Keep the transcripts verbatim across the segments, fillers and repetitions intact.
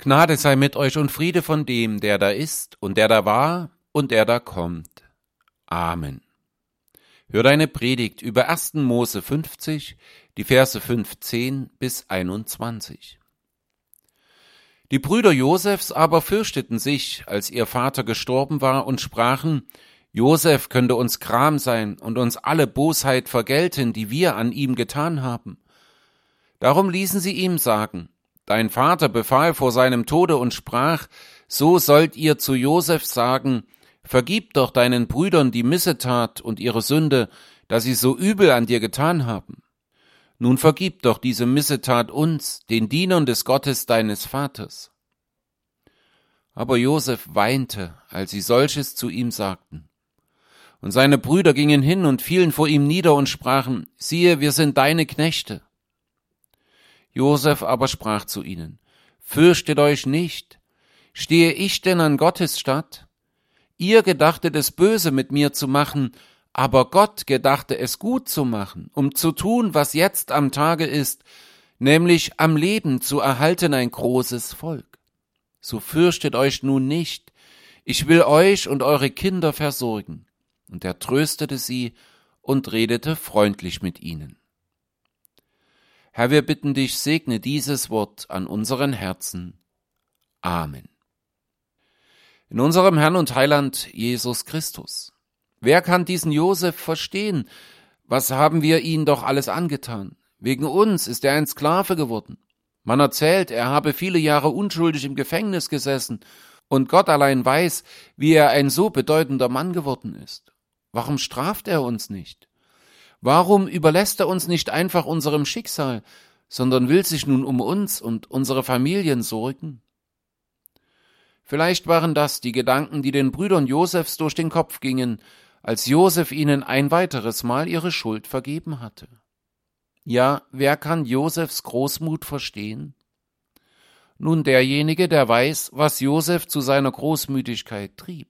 Gnade sei mit euch und Friede von dem, der da ist und der da war und der da kommt. Amen. Hör deine Predigt über ersten Mose fünfzig, die Verse fünfzehn bis einundzwanzig. Die Brüder Josefs aber fürchteten sich, als ihr Vater gestorben war, und sprachen: Josef könnte uns Gram sein und uns alle Bosheit vergelten, die wir an ihm getan haben. Darum ließen sie ihm sagen: Dein Vater befahl vor seinem Tode und sprach: So sollt ihr zu Josef sagen: Vergib doch deinen Brüdern die Missetat und ihre Sünde, dass sie so übel an dir getan haben. Nun vergib doch diese Missetat uns, den Dienern des Gottes deines Vaters. Aber Josef weinte, als sie solches zu ihm sagten. Und seine Brüder gingen hin und fielen vor ihm nieder und sprachen: Siehe, wir sind deine Knechte. Josef aber sprach zu ihnen: Fürchtet euch nicht, stehe ich denn an Gottes statt? Ihr gedachtet es böse mit mir zu machen, aber Gott gedachte es gut zu machen, um zu tun, was jetzt am Tage ist, nämlich am Leben zu erhalten ein großes Volk. So fürchtet euch nun nicht, ich will euch und eure Kinder versorgen. Und er tröstete sie und redete freundlich mit ihnen. Herr, wir bitten dich, segne dieses Wort an unseren Herzen. Amen. In unserem Herrn und Heiland Jesus Christus. Wer kann diesen Josef verstehen? Was haben wir ihn doch alles angetan? Wegen uns ist er ein Sklave geworden. Man erzählt, er habe viele Jahre unschuldig im Gefängnis gesessen, und Gott allein weiß, wie er ein so bedeutender Mann geworden ist. Warum straft er uns nicht? Warum überlässt er uns nicht einfach unserem Schicksal, sondern will sich nun um uns und unsere Familien sorgen? Vielleicht waren das die Gedanken, die den Brüdern Josefs durch den Kopf gingen, als Josef ihnen ein weiteres Mal ihre Schuld vergeben hatte. Ja, wer kann Josefs Großmut verstehen? Nun derjenige, der weiß, was Josef zu seiner Großmütigkeit trieb.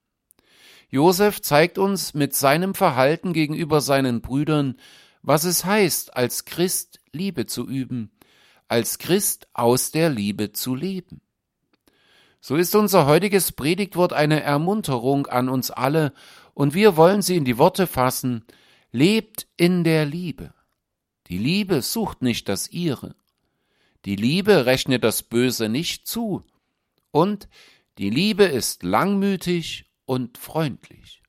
Josef zeigt uns mit seinem Verhalten gegenüber seinen Brüdern, was es heißt, als Christ Liebe zu üben, als Christ aus der Liebe zu leben. So ist unser heutiges Predigtwort eine Ermunterung an uns alle, und wir wollen sie in die Worte fassen: Lebt in der Liebe. Die Liebe sucht nicht das Ihre. Die Liebe rechnet das Böse nicht zu. Und die Liebe ist langmütig und freundlich.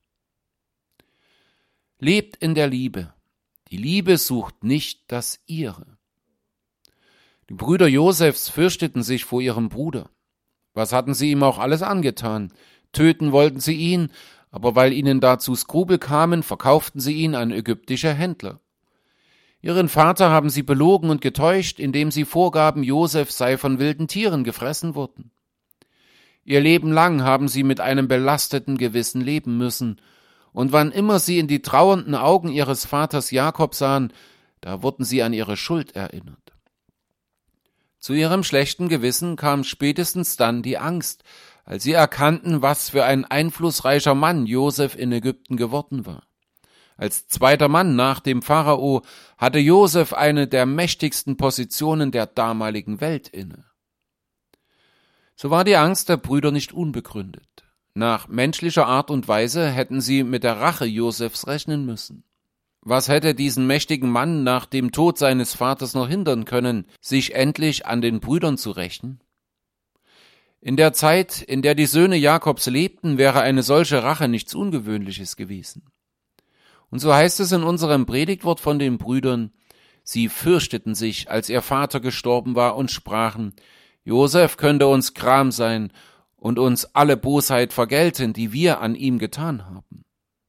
Lebt in der Liebe. Die Liebe sucht nicht das Ihre. Die Brüder Josefs fürchteten sich vor ihrem Bruder. Was hatten sie ihm auch alles angetan? Töten wollten sie ihn, aber weil ihnen dazu Skrupel kamen, verkauften sie ihn an ägyptische Händler. Ihren Vater haben sie belogen und getäuscht, indem sie vorgaben, Josef sei von wilden Tieren gefressen worden. Ihr Leben lang haben sie mit einem belasteten Gewissen leben müssen, und wann immer sie in die trauernden Augen ihres Vaters Jakob sahen, da wurden sie an ihre Schuld erinnert. Zu ihrem schlechten Gewissen kam spätestens dann die Angst, als sie erkannten, was für ein einflussreicher Mann Josef in Ägypten geworden war. Als zweiter Mann nach dem Pharao hatte Josef eine der mächtigsten Positionen der damaligen Welt inne. So war die Angst der Brüder nicht unbegründet. Nach menschlicher Art und Weise hätten sie mit der Rache Josefs rechnen müssen. Was hätte diesen mächtigen Mann nach dem Tod seines Vaters noch hindern können, sich endlich an den Brüdern zu rächen? In der Zeit, in der die Söhne Jakobs lebten, wäre eine solche Rache nichts Ungewöhnliches gewesen. Und so heißt es in unserem Predigtwort von den Brüdern: Sie fürchteten sich, als ihr Vater gestorben war, und sprachen: Josef könnte uns Gram sein und uns alle Bosheit vergelten, die wir an ihm getan haben.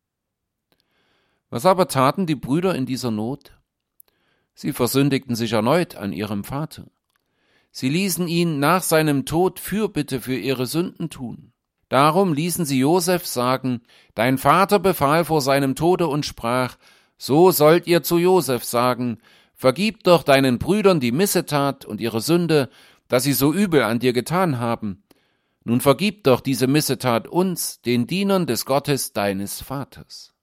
Was aber taten die Brüder in dieser Not? Sie versündigten sich erneut an ihrem Vater. Sie ließen ihn nach seinem Tod Fürbitte für ihre Sünden tun. Darum ließen sie Josef sagen: Dein Vater befahl vor seinem Tode und sprach: So sollt ihr zu Josef sagen: Vergib doch deinen Brüdern die Missetat und ihre Sünde, dass sie so übel an dir getan haben. Nun vergib doch diese Missetat uns, den Dienern des Gottes deines Vaters.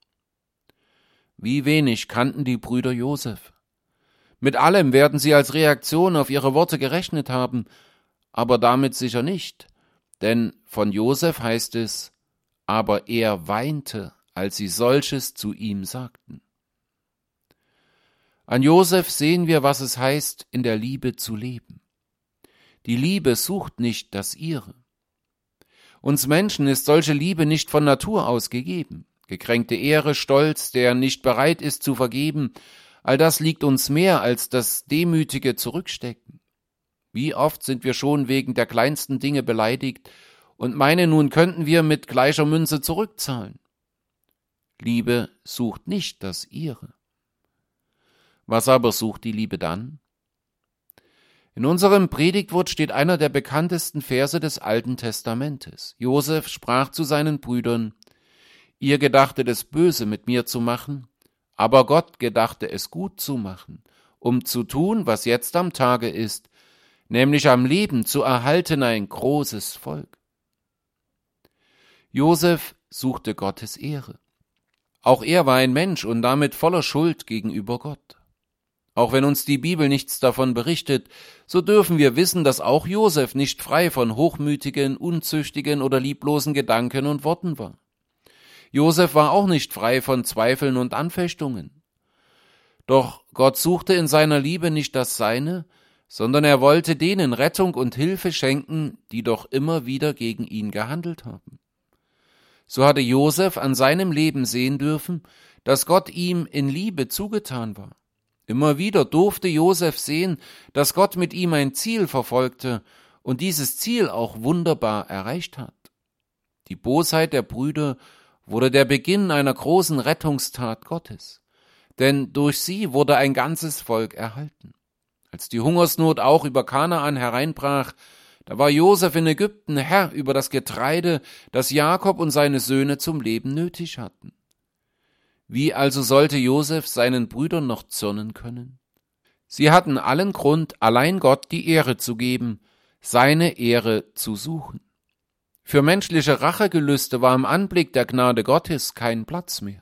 Wie wenig kannten die Brüder Josef. Mit allem werden sie als Reaktion auf ihre Worte gerechnet haben, aber damit sicher nicht, denn von Josef heißt es, aber er weinte, als sie solches zu ihm sagten. An Josef sehen wir, was es heißt, in der Liebe zu leben. Die Liebe sucht nicht das ihre. Uns Menschen ist solche Liebe nicht von Natur aus gegeben. Gekränkte Ehre, Stolz, der nicht bereit ist zu vergeben, all das liegt uns mehr als das demütige Zurückstecken. Wie oft sind wir schon wegen der kleinsten Dinge beleidigt und meinen, nun könnten wir mit gleicher Münze zurückzahlen. Liebe sucht nicht das ihre. Was aber sucht die Liebe dann? In unserem Predigtwort steht einer der bekanntesten Verse des Alten Testamentes. Josef sprach zu seinen Brüdern, ihr gedachtet es böse mit mir zu machen, aber Gott gedachte es gut zu machen, um zu tun, was jetzt am Tage ist, nämlich am Leben zu erhalten ein großes Volk. Josef suchte Gottes Ehre. Auch er war ein Mensch und damit voller Schuld gegenüber Gott. Auch wenn uns die Bibel nichts davon berichtet, so dürfen wir wissen, dass auch Josef nicht frei von hochmütigen, unzüchtigen oder lieblosen Gedanken und Worten war. Josef war auch nicht frei von Zweifeln und Anfechtungen. Doch Gott suchte in seiner Liebe nicht das Seine, sondern er wollte denen Rettung und Hilfe schenken, die doch immer wieder gegen ihn gehandelt haben. So hatte Josef an seinem Leben sehen dürfen, dass Gott ihm in Liebe zugetan war. Immer wieder durfte Josef sehen, dass Gott mit ihm ein Ziel verfolgte und dieses Ziel auch wunderbar erreicht hat. Die Bosheit der Brüder wurde der Beginn einer großen Rettungstat Gottes, denn durch sie wurde ein ganzes Volk erhalten. Als die Hungersnot auch über Kanaan hereinbrach, da war Josef in Ägypten Herr über das Getreide, das Jakob und seine Söhne zum Leben nötig hatten. Wie also sollte Josef seinen Brüdern noch zürnen können? Sie hatten allen Grund, allein Gott die Ehre zu geben, seine Ehre zu suchen. Für menschliche Rachegelüste war im Anblick der Gnade Gottes kein Platz mehr.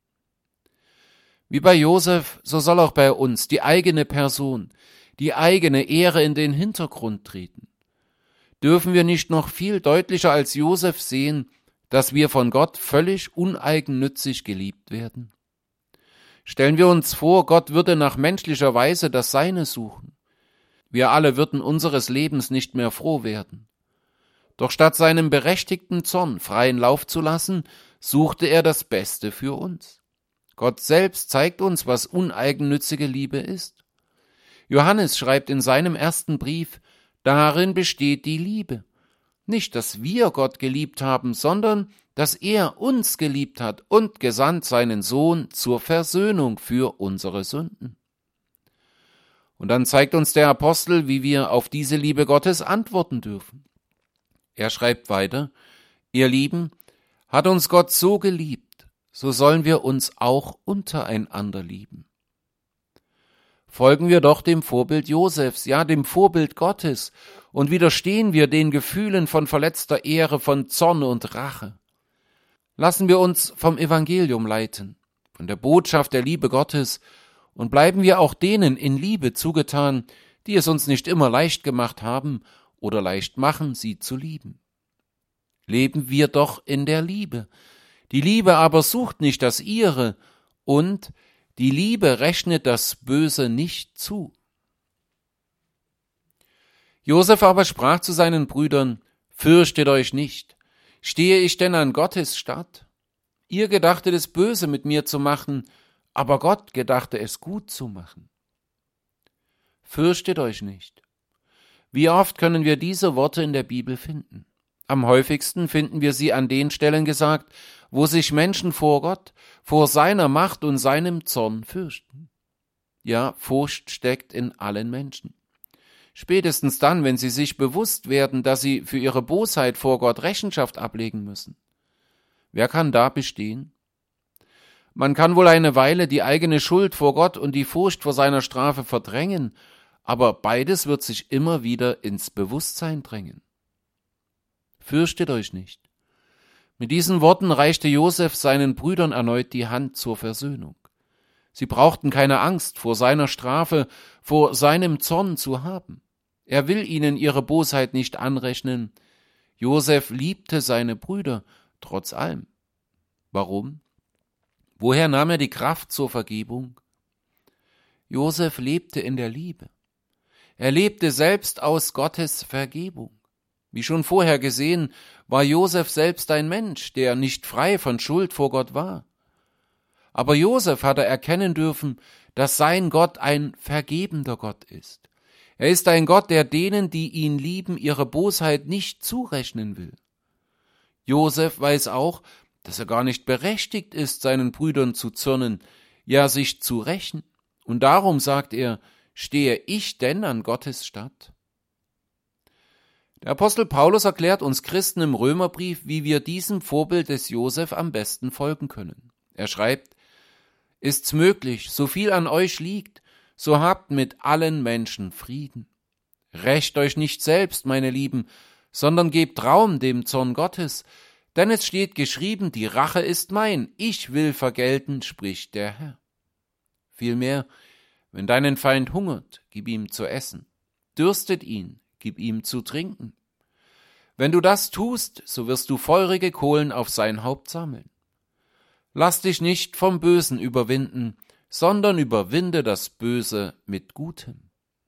Wie bei Josef, so soll auch bei uns die eigene Person, die eigene Ehre in den Hintergrund treten. Dürfen wir nicht noch viel deutlicher als Josef sehen, dass wir von Gott völlig uneigennützig geliebt werden? Stellen wir uns vor, Gott würde nach menschlicher Weise das Seine suchen. Wir alle würden unseres Lebens nicht mehr froh werden. Doch statt seinem berechtigten Zorn freien Lauf zu lassen, suchte er das Beste für uns. Gott selbst zeigt uns, was uneigennützige Liebe ist. Johannes schreibt in seinem ersten Brief, darin besteht die Liebe. Nicht, dass wir Gott geliebt haben, sondern, dass er uns geliebt hat und gesandt seinen Sohn zur Versöhnung für unsere Sünden. Und dann zeigt uns der Apostel, wie wir auf diese Liebe Gottes antworten dürfen. Er schreibt weiter, ihr Lieben, hat uns Gott so geliebt, so sollen wir uns auch untereinander lieben. Folgen wir doch dem Vorbild Josefs, ja dem Vorbild Gottes, und widerstehen wir den Gefühlen von verletzter Ehre, von Zorn und Rache. Lassen wir uns vom Evangelium leiten, von der Botschaft der Liebe Gottes, und bleiben wir auch denen in Liebe zugetan, die es uns nicht immer leicht gemacht haben oder leicht machen, sie zu lieben. Leben wir doch in der Liebe. Die Liebe aber sucht nicht das ihre, und die Liebe rechnet das Böse nicht zu. Josef aber sprach zu seinen Brüdern, fürchtet euch nicht, stehe ich denn an Gottes statt? Ihr gedachtet es böse mit mir zu machen, aber Gott gedachte es gut zu machen. Fürchtet euch nicht. Wie oft können wir diese Worte in der Bibel finden? Am häufigsten finden wir sie an den Stellen gesagt, wo sich Menschen vor Gott, vor seiner Macht und seinem Zorn fürchten. Ja, Furcht steckt in allen Menschen. Spätestens dann, wenn sie sich bewusst werden, dass sie für ihre Bosheit vor Gott Rechenschaft ablegen müssen. Wer kann da bestehen? Man kann wohl eine Weile die eigene Schuld vor Gott und die Furcht vor seiner Strafe verdrängen, aber beides wird sich immer wieder ins Bewusstsein drängen. Fürchtet euch nicht. Mit diesen Worten reichte Josef seinen Brüdern erneut die Hand zur Versöhnung. Sie brauchten keine Angst vor seiner Strafe, vor seinem Zorn zu haben. Er will ihnen ihre Bosheit nicht anrechnen. Josef liebte seine Brüder trotz allem. Warum? Woher nahm er die Kraft zur Vergebung? Josef lebte in der Liebe. Er lebte selbst aus Gottes Vergebung. Wie schon vorher gesehen, war Josef selbst ein Mensch, der nicht frei von Schuld vor Gott war. Aber Josef hatte erkennen dürfen, dass sein Gott ein vergebender Gott ist. Er ist ein Gott, der denen, die ihn lieben, ihre Bosheit nicht zurechnen will. Josef weiß auch, dass er gar nicht berechtigt ist, seinen Brüdern zu zürnen, ja sich zu rächen. Und darum sagt er, stehe ich denn an Gottes Statt? Der Apostel Paulus erklärt uns Christen im Römerbrief, wie wir diesem Vorbild des Josef am besten folgen können. Er schreibt, ist's möglich, so viel an euch liegt, so habt mit allen Menschen Frieden. Rächt euch nicht selbst, meine Lieben, sondern gebt Raum dem Zorn Gottes, denn es steht geschrieben, die Rache ist mein, ich will vergelten, spricht der Herr. Vielmehr, wenn deinen Feind hungert, gib ihm zu essen, dürstet ihn, gib ihm zu trinken. Wenn du das tust, so wirst du feurige Kohlen auf sein Haupt sammeln. Lass dich nicht vom Bösen überwinden, sondern überwinde das Böse mit Gutem.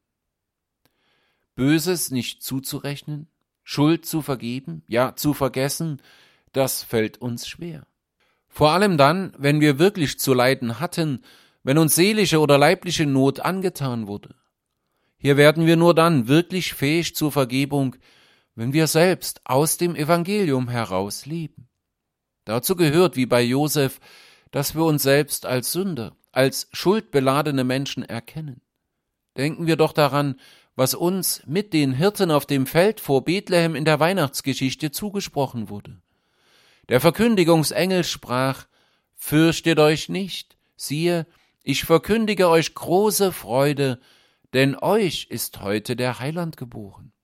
Böses nicht zuzurechnen, Schuld zu vergeben, ja zu vergessen, das fällt uns schwer. Vor allem dann, wenn wir wirklich zu leiden hatten, wenn uns seelische oder leibliche Not angetan wurde. Hier werden wir nur dann wirklich fähig zur Vergebung, wenn wir selbst aus dem Evangelium heraus leben. Dazu gehört, wie bei Josef, dass wir uns selbst als Sünder, als schuldbeladene Menschen erkennen. Denken wir doch daran, was uns mit den Hirten auf dem Feld vor Bethlehem in der Weihnachtsgeschichte zugesprochen wurde. Der Verkündigungsengel sprach, fürchtet euch nicht, siehe, ich verkündige euch große Freude, denn euch ist heute der Heiland geboren.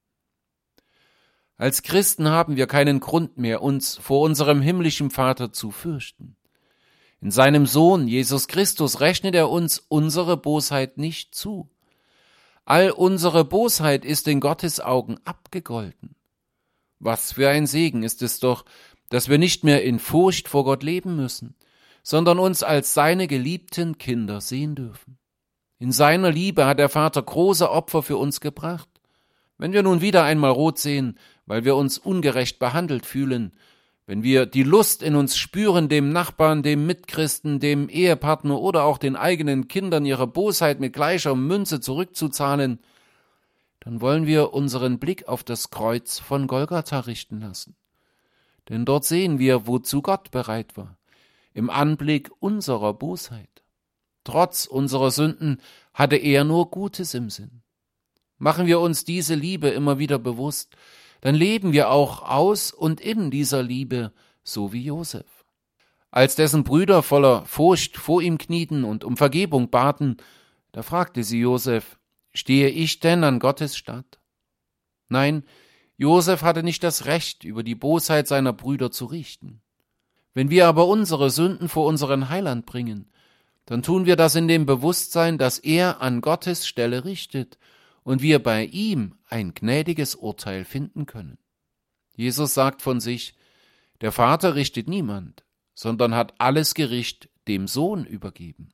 Als Christen haben wir keinen Grund mehr, uns vor unserem himmlischen Vater zu fürchten. In seinem Sohn, Jesus Christus, rechnet er uns unsere Bosheit nicht zu. All unsere Bosheit ist in Gottes Augen abgegolten. Was für ein Segen ist es doch, dass wir nicht mehr in Furcht vor Gott leben müssen, sondern uns als seine geliebten Kinder sehen dürfen. In seiner Liebe hat der Vater große Opfer für uns gebracht. Wenn wir nun wieder einmal rot sehen, weil wir uns ungerecht behandelt fühlen, wenn wir die Lust in uns spüren, dem Nachbarn, dem Mitchristen, dem Ehepartner oder auch den eigenen Kindern ihre Bosheit mit gleicher Münze zurückzuzahlen, dann wollen wir unseren Blick auf das Kreuz von Golgatha richten lassen. Denn dort sehen wir, wozu Gott bereit war, im Anblick unserer Bosheit. Trotz unserer Sünden hatte er nur Gutes im Sinn. Machen wir uns diese Liebe immer wieder bewusst, dann leben wir auch aus und in dieser Liebe, so wie Josef. Als dessen Brüder voller Furcht vor ihm knieten und um Vergebung baten, da fragte sie Josef, stehe ich denn an Gottes Statt? Nein, Josef hatte nicht das Recht, über die Bosheit seiner Brüder zu richten. Wenn wir aber unsere Sünden vor unseren Heiland bringen, dann tun wir das in dem Bewusstsein, dass er an Gottes Stelle richtet und wir bei ihm ein gnädiges Urteil finden können. Jesus sagt von sich, der Vater richtet niemand, sondern hat alles Gericht dem Sohn übergeben.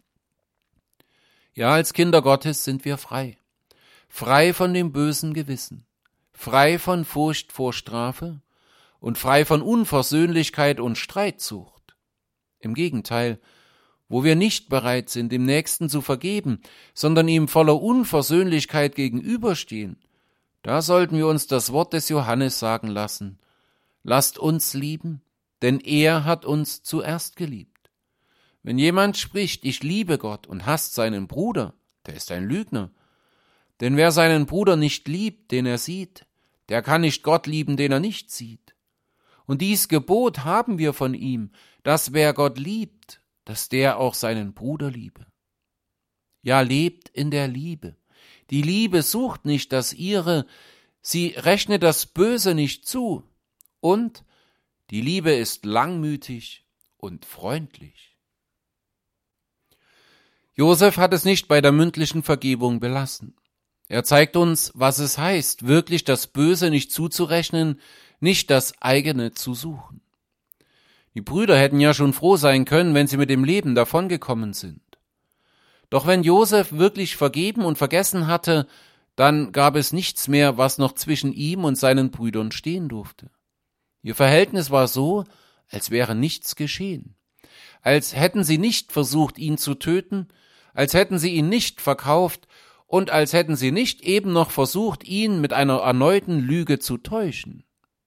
Ja, als Kinder Gottes sind wir frei, frei von dem bösen Gewissen, frei von Furcht vor Strafe und frei von Unversöhnlichkeit und Streitsucht. Im Gegenteil, wo wir nicht bereit sind, dem Nächsten zu vergeben, sondern ihm voller Unversöhnlichkeit gegenüberstehen, da sollten wir uns das Wort des Johannes sagen lassen, lasst uns lieben, denn er hat uns zuerst geliebt. Wenn jemand spricht, ich liebe Gott und hasst seinen Bruder, der ist ein Lügner. Denn wer seinen Bruder nicht liebt, den er sieht, der kann nicht Gott lieben, den er nicht sieht. Und dies Gebot haben wir von ihm, dass wer Gott liebt, dass der auch seinen Bruder liebe. Ja, lebt in der Liebe. Die Liebe sucht nicht das ihre, sie rechnet das Böse nicht zu. Und die Liebe ist langmütig und freundlich. Josef hat es nicht bei der mündlichen Vergebung belassen. Er zeigt uns, was es heißt, wirklich das Böse nicht zuzurechnen, nicht das eigene zu suchen. Die Brüder hätten ja schon froh sein können, wenn sie mit dem Leben davongekommen sind. Doch wenn Josef wirklich vergeben und vergessen hatte, dann gab es nichts mehr, was noch zwischen ihm und seinen Brüdern stehen durfte. Ihr Verhältnis war so, als wäre nichts geschehen, als hätten sie nicht versucht, ihn zu töten, als hätten sie ihn nicht verkauft und als hätten sie nicht eben noch versucht, ihn mit einer erneuten Lüge zu täuschen.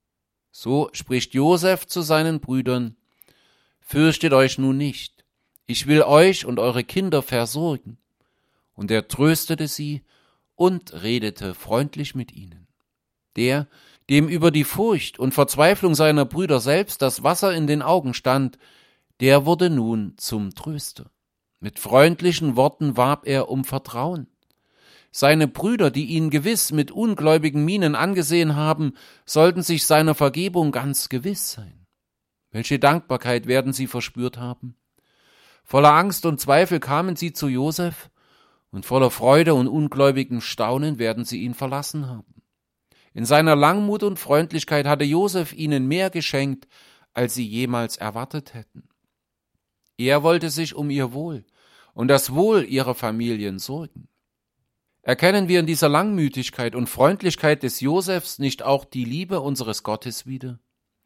So spricht Josef zu seinen Brüdern: Fürchtet euch nun nicht, ich will euch und eure Kinder versorgen. Und er tröstete sie und redete freundlich mit ihnen. Der, dem über die Furcht und Verzweiflung seiner Brüder selbst das Wasser in den Augen stand, der wurde nun zum Tröster. Mit freundlichen Worten warb er um Vertrauen. Seine Brüder, die ihn gewiss mit ungläubigen Mienen angesehen haben, sollten sich seiner Vergebung ganz gewiss sein. Welche Dankbarkeit werden sie verspürt haben? Voller Angst und Zweifel kamen sie zu Josef, und voller Freude und ungläubigem Staunen werden sie ihn verlassen haben. In seiner Langmut und Freundlichkeit hatte Josef ihnen mehr geschenkt, als sie jemals erwartet hätten. Er wollte sich um ihr Wohl und das Wohl ihrer Familien sorgen. Erkennen wir in dieser Langmütigkeit und Freundlichkeit des Josefs nicht auch die Liebe unseres Gottes wieder?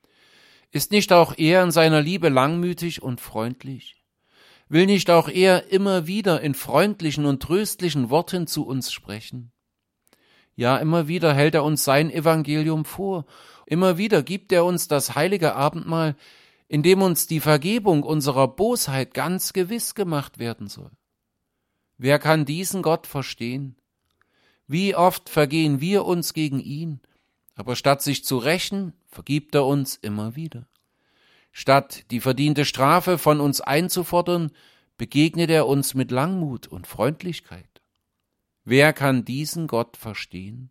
Ist nicht auch er in seiner Liebe langmütig und freundlich? Will nicht auch er immer wieder in freundlichen und tröstlichen Worten zu uns sprechen? Ja, immer wieder hält er uns sein Evangelium vor. Immer wieder gibt er uns das heilige Abendmahl, in dem uns die Vergebung unserer Bosheit ganz gewiss gemacht werden soll. Wer kann diesen Gott verstehen? Wie oft vergehen wir uns gegen ihn, aber statt sich zu rächen, vergibt er uns immer wieder. Statt die verdiente Strafe von uns einzufordern, begegnet er uns mit Langmut und Freundlichkeit. Wer kann diesen Gott verstehen?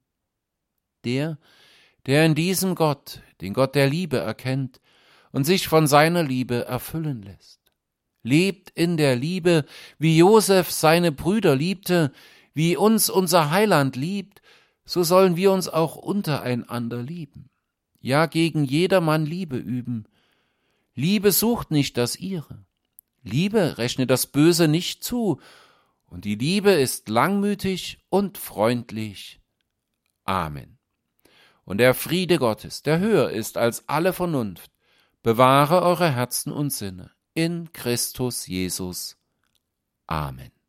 Der, der in diesem Gott, den Gott der Liebe erkennt und sich von seiner Liebe erfüllen lässt. Lebt in der Liebe, wie Josef seine Brüder liebte, wie uns unser Heiland liebt, so sollen wir uns auch untereinander lieben. Ja, gegen jedermann Liebe üben. Liebe sucht nicht das ihre. Liebe rechnet das Böse nicht zu, und die Liebe ist langmütig und freundlich. Amen. Und der Friede Gottes, der höher ist als alle Vernunft, bewahre eure Herzen und Sinne in Christus Jesus. Amen.